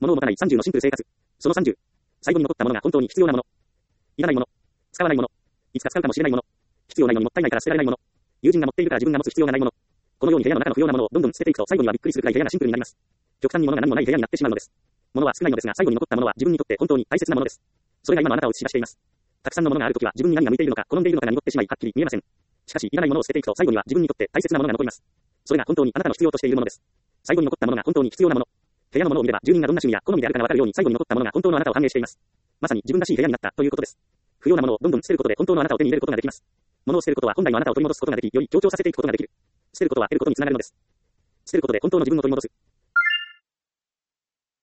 物を持たない30のシンプル生活。その30。最後に残ったものが本当に必要なもの。いらないもの。使わないもの。いつか使うかもしれないもの。必要ないのにもったいないから捨てられないもの。友人が持っているから自分が持つ必要がないもの。このように部屋の中の不要なものをどんどん捨てていくと最後にはびっくりするくらい部屋がシンプルになります。極端に物が何もない部屋になってしまうのです。物は少ないのですが最後に残ったものは自分にとって本当に大切なものです。それが今のあなたを映し出しています。たくさんのものがあるときは自分に何が向いているのか好んでいるのかが濁ってしまいはっきり見えません。しかしいらないものを捨てていくと最後には自分にとって大切なものが残ります。それが本当にあなたの必要としているものです。最後に残ったものが本当に必要なもの。部屋のものを見れば住人がどんな趣味や好みであるかがわかるように最後に残ったものが本当のあなたを反映しています。まさに自分らしい部屋になったということです。不要なものをどんどん捨てることで本当のあなたを手に入れることができます。物を捨てることは本来のあなたを取り戻すことができ、より強調させていくことができる。捨てることは得ることにつながるのです。捨てることで本当の自分を取り戻す。